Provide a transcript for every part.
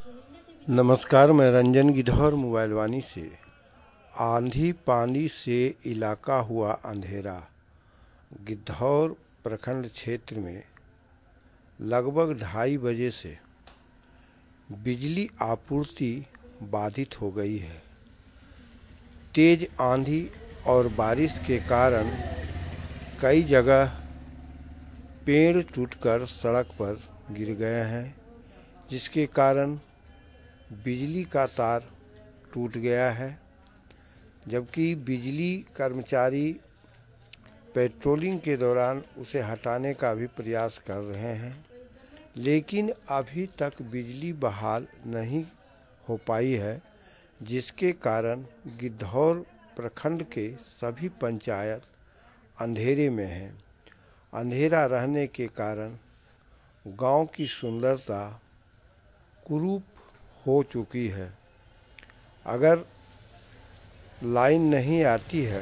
नमस्कार, मैं रंजन गिद्धौर मोबाइल वाणी से। आंधी पानी से इलाका हुआ अंधेरा। गिद्धौर प्रखंड क्षेत्र में लगभग 2:30 बजे से बिजली आपूर्ति बाधित हो गई है। तेज आंधी और बारिश के कारण कई जगह पेड़ टूटकर सड़क पर गिर गए हैं, जिसके कारण बिजली का तार टूट गया है। जबकि बिजली कर्मचारी पेट्रोलिंग के दौरान उसे हटाने का भी प्रयास कर रहे हैं, लेकिन अभी तक बिजली बहाल नहीं हो पाई है, जिसके कारण गिद्धौर प्रखंड के सभी पंचायत अंधेरे में हैं। अंधेरा रहने के कारण गांव की सुंदरता कुरूप हो चुकी है। अगर लाइन नहीं आती है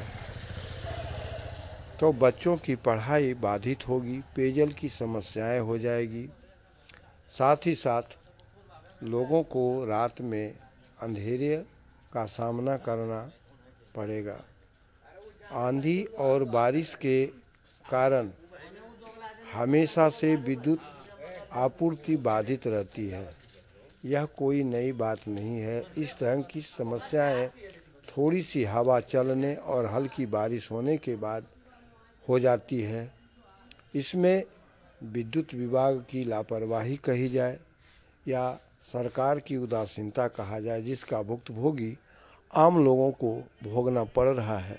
तो बच्चों की पढ़ाई बाधित होगी, पेयजल की समस्याएं हो जाएगी। साथ ही साथ लोगों को रात में अंधेरे का सामना करना पड़ेगा। आंधी और बारिश के कारण हमेशा से विद्युत आपूर्ति बाधित रहती है। यह कोई नई बात नहीं है। इस तरह की समस्याएं थोड़ी सी हवा चलने और हल्की बारिश होने के बाद हो जाती है। इसमें विद्युत विभाग की लापरवाही कही जाए या सरकार की उदासीनता कहा जाए, जिसका भुक्तभोगी आम लोगों को भोगना पड़ रहा है।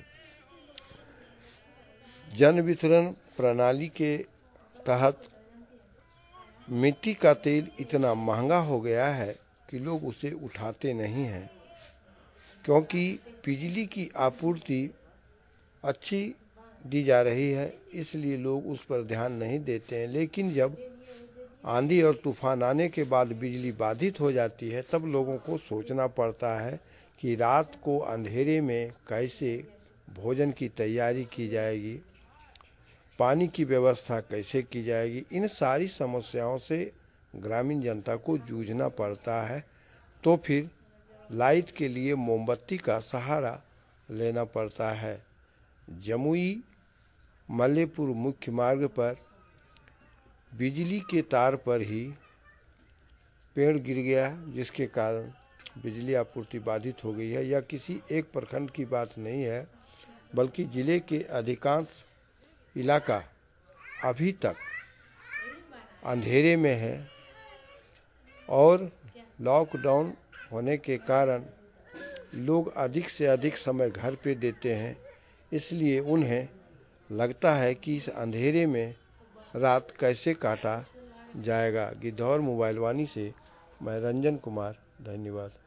जन वितरण प्रणाली के तहत मिट्टी का तेल इतना महंगा हो गया है कि लोग उसे उठाते नहीं हैं, क्योंकि बिजली की आपूर्ति अच्छी दी जा रही है, इसलिए लोग उस पर ध्यान नहीं देते हैं। लेकिन जब आंधी और तूफान आने के बाद बिजली बाधित हो जाती है, तब लोगों को सोचना पड़ता है कि रात को अंधेरे में कैसे भोजन की तैयारी की जाएगी, पानी की व्यवस्था कैसे की जाएगी। इन सारी समस्याओं से ग्रामीण जनता को जूझना पड़ता है। तो फिर लाइट के लिए मोमबत्ती का सहारा लेना पड़ता है। जमुई मल्लेपुर मुख्य मार्ग पर बिजली के तार पर ही पेड़ गिर गया, जिसके कारण बिजली आपूर्ति बाधित हो गई है। यह किसी एक प्रखंड की बात नहीं है, बल्कि जिले के अधिकांश इलाका अभी तक अंधेरे में है और लॉकडाउन होने के कारण लोग अधिक से अधिक समय घर पे देते हैं। इसलिए उन्हें लगता है कि इस अंधेरे में रात कैसे काटा जाएगा। गिद्धौर मोबाइल वाणी से मैं रंजन कुमार, धन्यवाद।